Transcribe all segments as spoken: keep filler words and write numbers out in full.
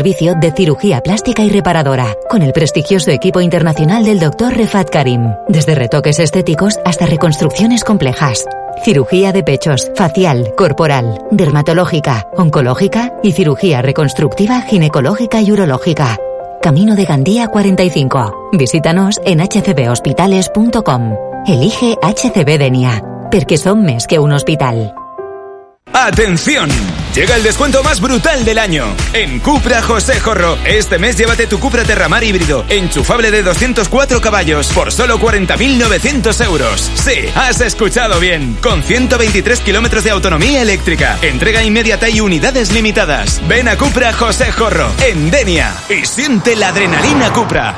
servicio de cirugía plástica y reparadora, con el prestigioso equipo internacional del doctor Refat Karim. Desde retoques estéticos hasta reconstrucciones complejas. Cirugía de pechos, facial, corporal, dermatológica, oncológica y cirugía reconstructiva ginecológica y urológica. Camino de Gandía cuarenta y cinco. Visítanos en h c b hospitales punto com. Elige H C B Denia, porque son més que un hospital. ¡Atención! Llega el descuento más brutal del año. En Cupra José Jorro. Este mes llévate tu Cupra Terramar híbrido, enchufable de doscientos cuatro caballos, por solo cuarenta mil novecientos euros. Sí, has escuchado bien. Con ciento veintitrés kilómetros de autonomía eléctrica, entrega inmediata y unidades limitadas. Ven a Cupra José Jorro, en Denia, y siente la adrenalina Cupra.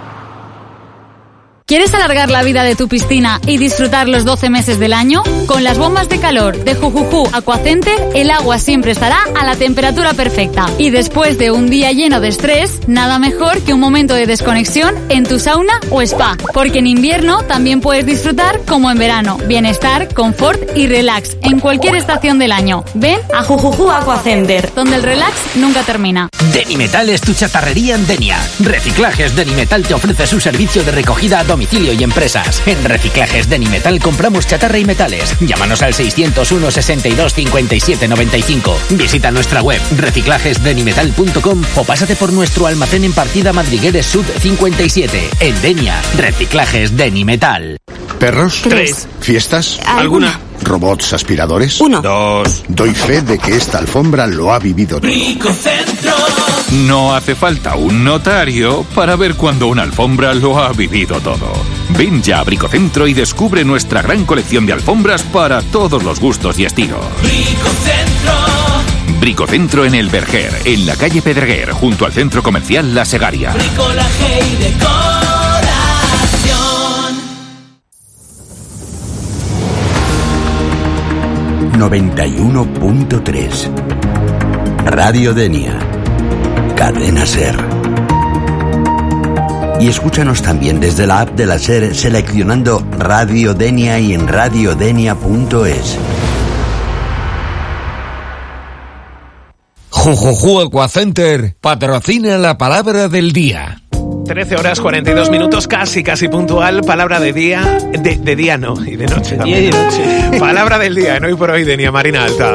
¿Quieres alargar la vida de tu piscina y disfrutar los doce meses del año? Con las bombas de calor de Jujuju Aquacenter, el agua siempre estará a la temperatura perfecta. Y después de un día lleno de estrés, nada mejor que un momento de desconexión en tu sauna o spa. Porque en invierno también puedes disfrutar como en verano. Bienestar, confort y relax en cualquier estación del año. Ven a Jujuju Aquacenter, donde el relax nunca termina. Denimetal es tu chatarrería en Denia. Reciclajes Denimetal te ofrece su servicio de recogida a domicilio y empresas. En Reciclajes Denimetal compramos chatarra y metales. Llámanos al seiscientos uno, sesenta y dos, cincuenta y siete, noventa y cinco. Visita nuestra web reciclajes denimetal punto com o pásate por nuestro almacén en Partida Madrigueres Sud cincuenta y siete. En Denia, Reciclajes Denimetal. ¿Perros? Tres. ¿Fiestas? ¿Alguna? ¿Robots aspiradores? Uno. Dos. Doy fe de que esta alfombra lo ha vivido todo. Bricocentro. No hace falta un notario para ver cuando una alfombra lo ha vivido todo. Ven ya a Bricocentro y descubre nuestra gran colección de alfombras para todos los gustos y estilos. Bricocentro. Bricocentro en El Verger, en la calle Pedreguer, junto al centro comercial La Segaria. Bricolaje y decoración. noventa y uno punto tres Radio Denia, Cadena Ser. Y escúchanos también desde la app de la Ser seleccionando Radio Denia y en radio denia punto es. Jujuju Aquacenter patrocina la palabra del día. trece horas cuarenta y dos minutos, casi, casi puntual. Palabra de día, de, de día no, y de noche también. Día y de noche. Palabra del día, en Hoy por Hoy, Denia, Marina Alta.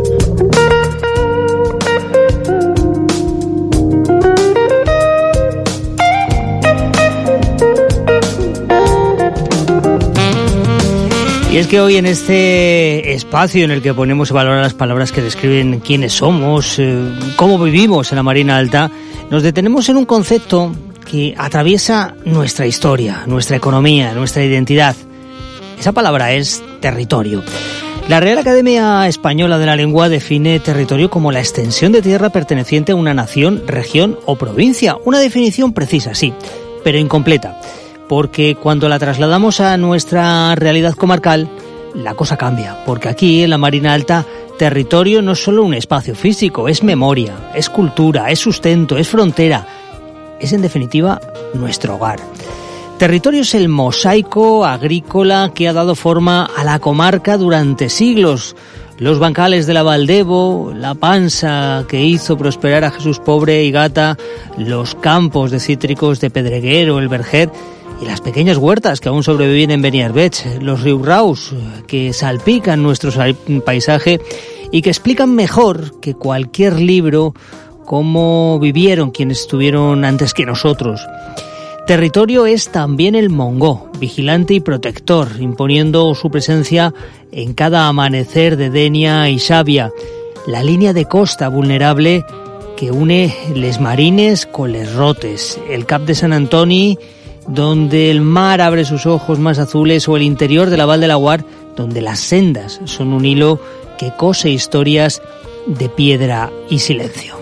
Y es que hoy en este espacio en el que ponemos a valorar las palabras que describen quiénes somos, eh, cómo vivimos en la Marina Alta, nos detenemos en un concepto que atraviesa nuestra historia, nuestra economía, nuestra identidad. Esa palabra es territorio. La Real Academia Española de la Lengua define territorio como la extensión de tierra perteneciente a una nación, región o provincia. Una definición precisa, sí, pero incompleta, porque cuando la trasladamos a nuestra realidad comarcal, la cosa cambia, porque aquí en la Marina Alta, territorio no es solo un espacio físico, es memoria, es cultura, es sustento, es frontera. Es, en definitiva, nuestro hogar. Territorio es el mosaico agrícola que ha dado forma a la comarca durante siglos. Los bancales de la Valdevo, la pansa que hizo prosperar a Jesús Pobre y Gata, los campos de cítricos de Pedreguer o El Verger y las pequeñas huertas que aún sobreviven en Beniarbech, los riurraus que salpican nuestro paisaje y que explican mejor que cualquier libro cómo vivieron quienes estuvieron antes que nosotros. Territorio es también el mongó, vigilante y protector, imponiendo su presencia en cada amanecer de Denia y Xàbia, la línea de costa vulnerable que une les Marines con les Rotes, el Cap de Sant Antoni, donde el mar abre sus ojos más azules, o el interior de la Val de Laguar, donde las sendas son un hilo que cose historias de piedra y silencio.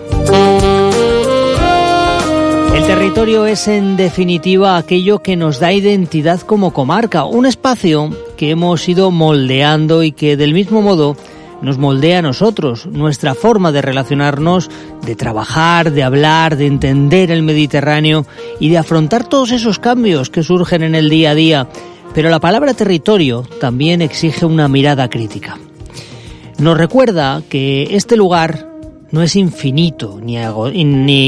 El territorio es, en definitiva, aquello que nos da identidad como comarca, un espacio que hemos ido moldeando y que, del mismo modo, nos moldea a nosotros, nuestra forma de relacionarnos, de trabajar, de hablar, de entender el Mediterráneo y de afrontar todos esos cambios que surgen en el día a día. Pero la palabra territorio también exige una mirada crítica. Nos recuerda que este lugar no es infinito ni, ni